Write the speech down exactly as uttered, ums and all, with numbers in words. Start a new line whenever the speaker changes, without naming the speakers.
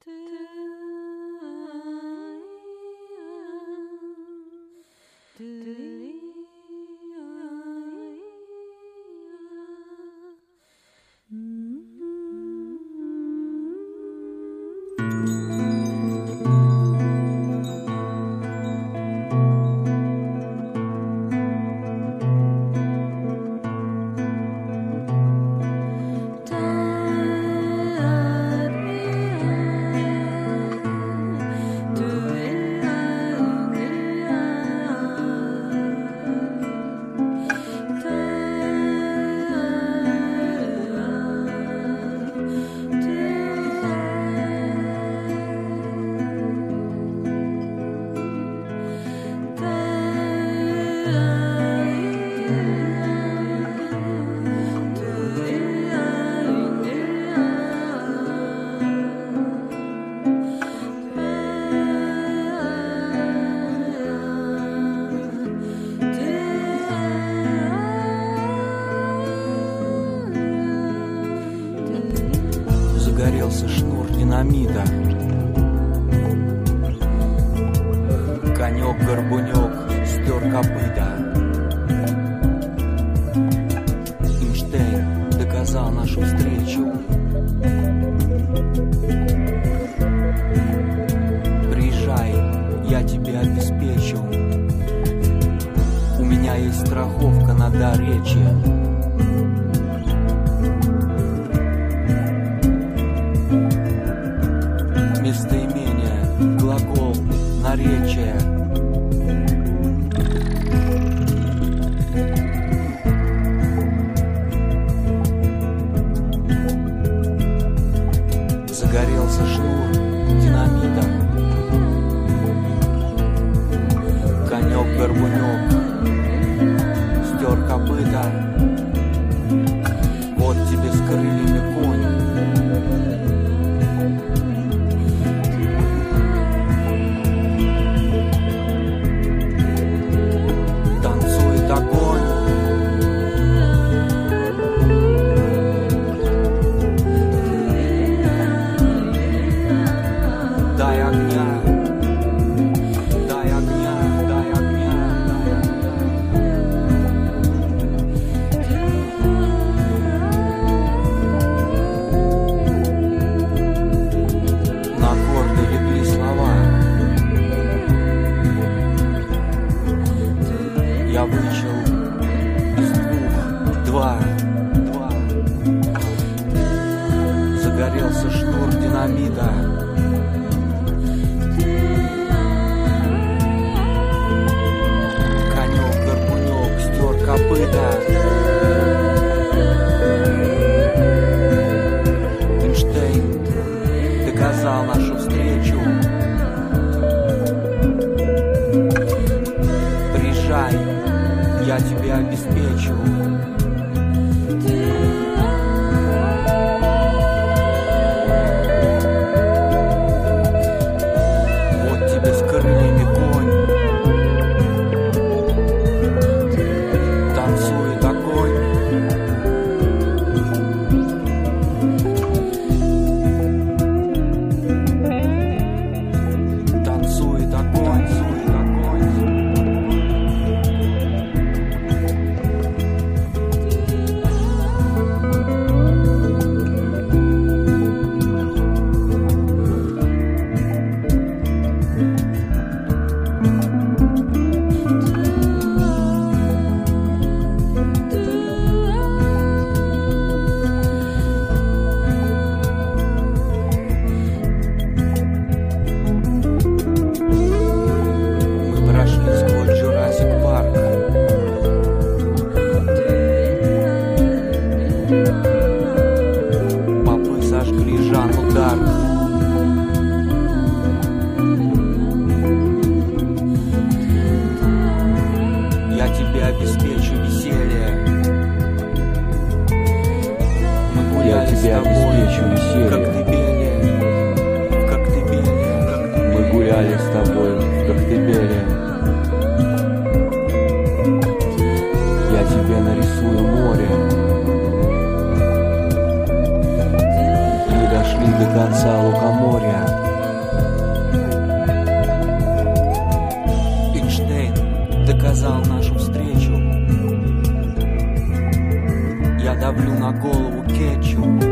Загорелся шнур динамита. Конек-горбунек стер копыта. Эйнштейн доказал нашу встречу. Приезжай, я тебе обеспечу. У меня есть страховка на дар речи. Местоимение, глагол, наречие. Загорелся шнур динамита. Конек-горбунек стер копыта. Вот тебе с крыльями конь. Дай огня, дай огня, дай огня, дай огня. На аккорды легли слова. Я вычел из двух два, два. Загорелся шнур динамита. Копыта. Эйнштейн доказал нашу встречу. Приезжай, я тебе обеспечу. Вот тебе с крыльями конь. Танцует огонь. Танцует огонь, танцует огонь. Попы сожгли Жанну Дарк. Я тебе обеспечу веселье. Мы гуляли с тобой в Коктебеле, в Коктебеле. Мы гуляли с тобой в Коктебеле. Я тебе нарисую море. Мы дошли до конца лукоморья.
давлю на голову кетчуп.